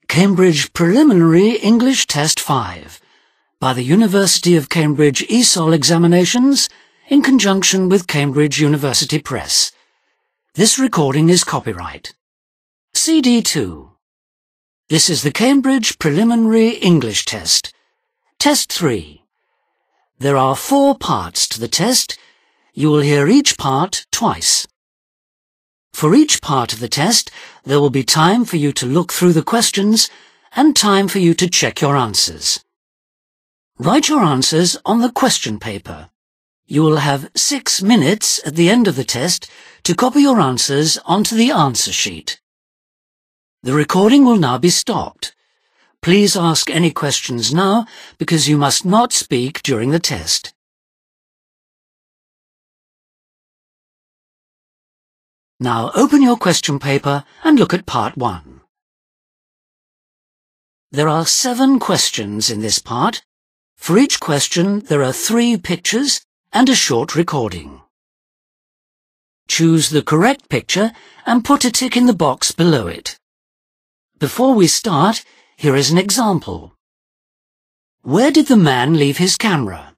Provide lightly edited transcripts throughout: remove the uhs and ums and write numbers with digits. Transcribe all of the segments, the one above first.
Cambridge Preliminary English Test 5 by the University of Cambridge ESOL Examinations in conjunction with Cambridge University Press. This recording is copyright. CD2. This is the Cambridge Preliminary English Test. Test 3. There are 4 parts to the test. You will hear each part twice. For each part of the test, there will be time for you to look through the questions and time for you to check your answers. Write your answers on the question paper. You will have 6 minutes at the end of the test to copy your answers onto the answer sheet. The recording will now be stopped. Please ask any questions now because you must not speak during the test. Now open your question paper and look at part 1. There are 7 questions in this part. For each question, there are 3 pictures and a short recording. Choose the correct picture and put a tick in the box below it. Before we start, here is an example. Where did the man leave his camera?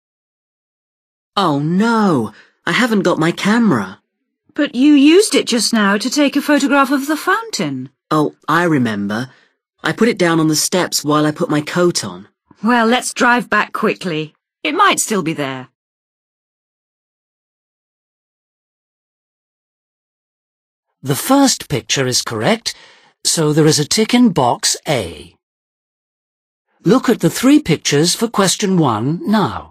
Oh no, I haven't got my camera. But you used it just now to take a photograph of the fountain. Oh, I remember. I put it down on the steps while I put my coat on. Well, let's drive back quickly. It might still be there. The first picture is correct, so there is a tick in box A. Look at the 3 pictures for question 1 now.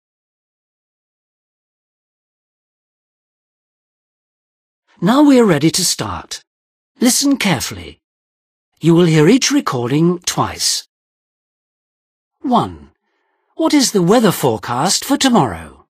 Now we are ready to start. Listen carefully. You will hear each recording twice. 1. What is the weather forecast for tomorrow?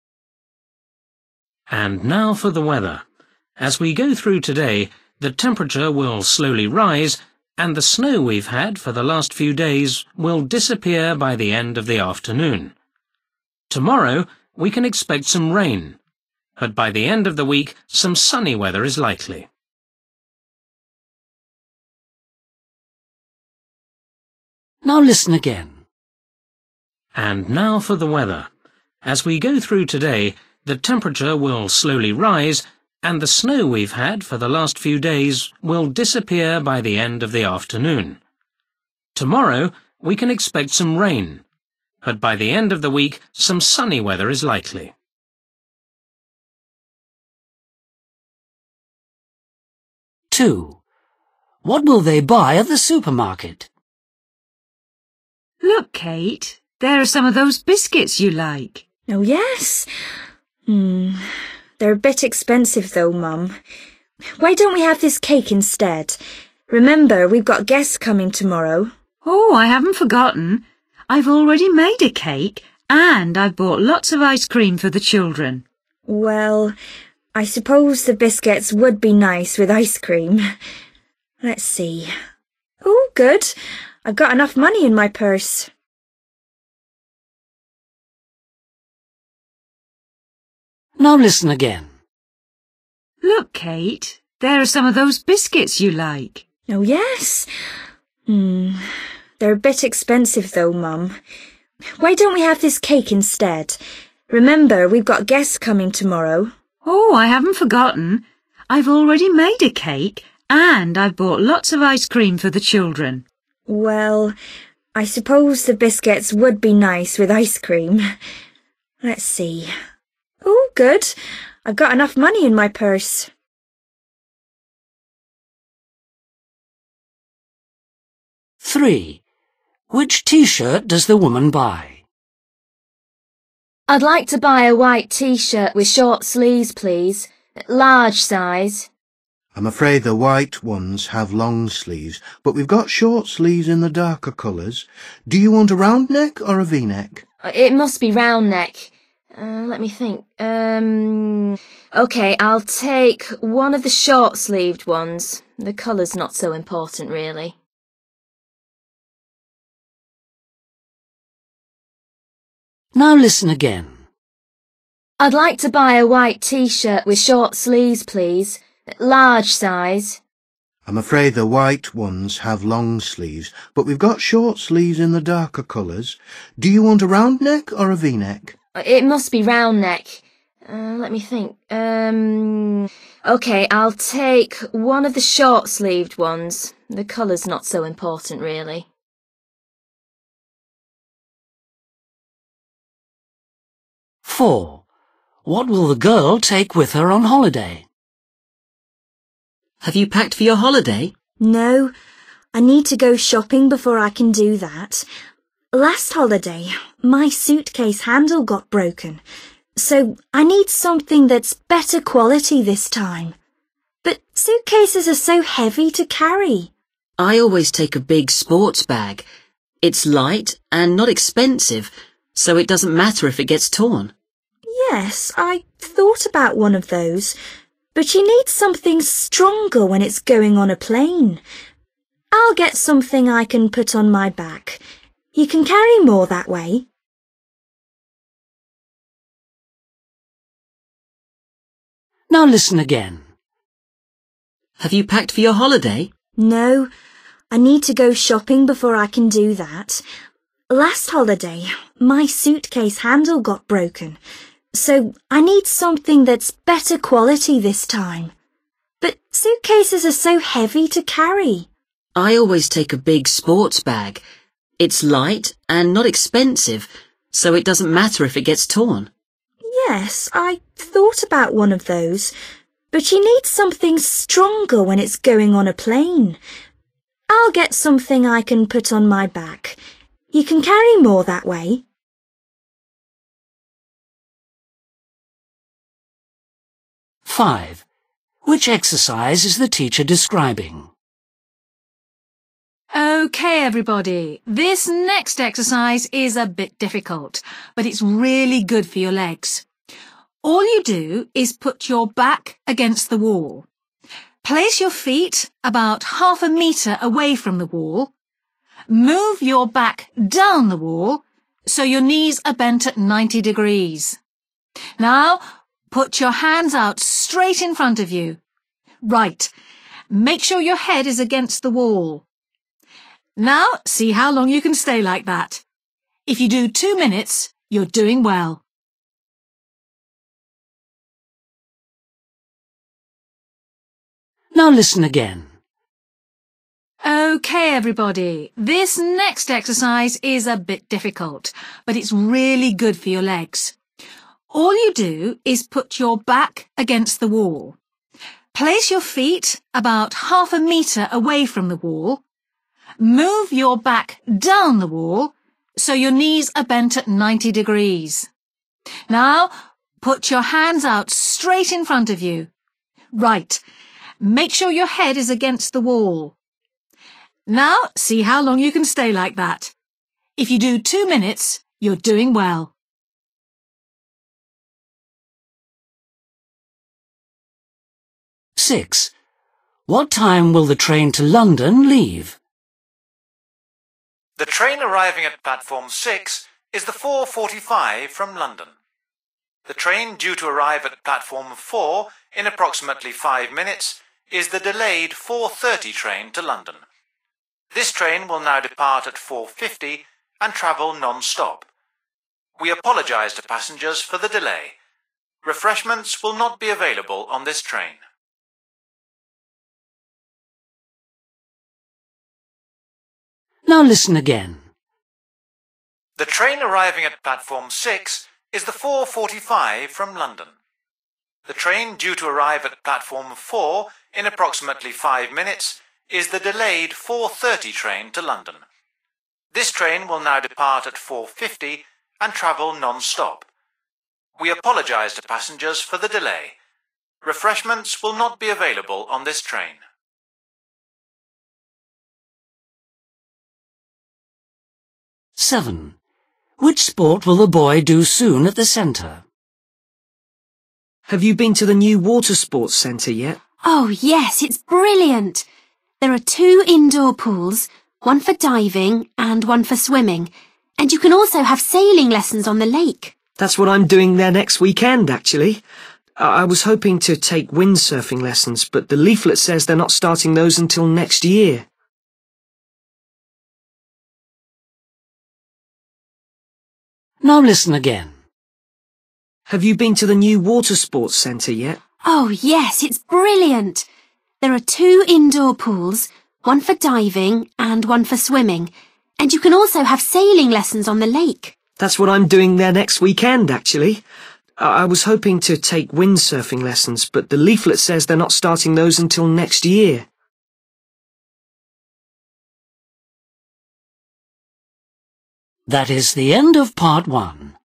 And now for the weather. As we go through today, the temperature will slowly rise and the snow we've had for the last few days will disappear by the end of the afternoon. Tomorrow, we can expect some rain, but by the end of the week, some sunny weather is likely. Now listen again. And now for the weather. As we go through today, the temperature will slowly rise and the snow we've had for the last few days will disappear by the end of the afternoon. Tomorrow, we can expect some rain, but by the end of the week, some sunny weather is likely. 2. What will they buy at the supermarket? Look, Kate, there are some of those biscuits you like. Oh, yes. They're a bit expensive though, Mum. Why don't we have this cake instead? Remember, we've got guests coming tomorrow. Oh, I haven't forgotten. I've already made a cake and I've bought lots of ice cream for the children. Well, I suppose the biscuits would be nice with ice cream. Let's see. Oh, good. I've got enough money in my purse. Now listen again. Look, Kate, there are some of those biscuits you like. Oh, yes. They're a bit expensive though, Mum. Why don't we have this cake instead? Remember, we've got guests coming tomorrow. Oh, I haven't forgotten. I've already made a cake and I've bought lots of ice cream for the children. Well, I suppose the biscuits would be nice with ice cream. Let's see. Oh, good. I've got enough money in my purse. Three. Which t-shirt does the woman buy? I'd like to buy a white t-shirt with short sleeves, please. Large size. I'm afraid the white ones have long sleeves, but we've got short sleeves in the darker colours. Do you want a round neck or a V-neck? It must be round neck. Let me think. OK, I'll take one of the short-sleeved ones. The colour's not so important, really. Now listen again. I'd like to buy a white t-shirt with short sleeves, please. Large size. I'm afraid the white ones have long sleeves, but we've got short sleeves in the darker colours. Do you want a round neck or a V-neck? It must be round neck. Let me think. OK, I'll take one of the short-sleeved ones. The colour's not so important, really. Four. What will the girl take with her on holiday? Have you packed for your holiday? No, I need to go shopping before I can do that. Last holiday, my suitcase handle got broken, so I need something that's better quality this time. But suitcases are so heavy to carry. I always take a big sports bag. It's light and not expensive, so it doesn't matter if it gets torn. Yes, I thought about one of those, but you need something stronger when it's going on a plane. I'll get something I can put on my back. You can carry more that way. Now listen again. Have you packed for your holiday? No, I need to go shopping before I can do that. Last holiday, my suitcase handle got broken, so I need something that's better quality this time. But suitcases are so heavy to carry. I always take a big sports bag. It's light and not expensive, so it doesn't matter if it gets torn. Yes, I thought about one of those, but you need something stronger when it's going on a plane. I'll get something I can put on my back. You can carry more that way. Five. Which exercise is the teacher describing? OK, everybody, this next exercise is a bit difficult, but it's really good for your legs. All you do is put your back against the wall. Place your feet about 1/2 metre away from the wall. Move your back down the wall so your knees are bent at 90 degrees. Now, put your hands out straight in front of you. Right, make sure your head is against the wall. Now, see how long you can stay like that. If you do 2 minutes, you're doing well. Now listen again. OK, everybody, this next exercise is a bit difficult, but it's really good for your legs. All you do is put your back against the wall. Place your feet about 1/2 metre away from the wall. Move your back down the wall so your knees are bent at 90 degrees. Now, put your hands out straight in front of you. Right, make sure your head is against the wall. Now, see how long you can stay like that. If you do 2 minutes, you're doing well. Six. What time will the train to London leave? The train arriving at platform 6 is the 4:45 from London. The train due to arrive at platform 4 in approximately 5 minutes is the delayed 4:30 train to London. This train will now depart at 4:50 and travel non-stop. We apologise to passengers for the delay. Refreshments will not be available on this train. Now listen again. The train arriving at platform 6 is the 4:45 from London. The train due to arrive at platform 4 in approximately 5 minutes is the delayed 4:30 train to London. This train will now depart at 4:50 and travel non-stop. We apologise to passengers for the delay. Refreshments will not be available on this train. Seven. Which sport will the boy do soon at the centre? Have you been to the new water sports centre yet? Oh, yes, it's brilliant. There are 2 indoor pools, one for diving and one for swimming. And you can also have sailing lessons on the lake. That's what I'm doing there next weekend, actually. I was hoping to take windsurfing lessons, but the leaflet says they're not starting those until next year. Now listen again. Have you been to the new water sports centre yet? Oh, yes, it's brilliant. There are 2 indoor pools, one for diving and one for swimming. And you can also have sailing lessons on the lake. That's what I'm doing there next weekend, actually. I was hoping to take windsurfing lessons, but the leaflet says they're not starting those until next year. That is the end of part 1.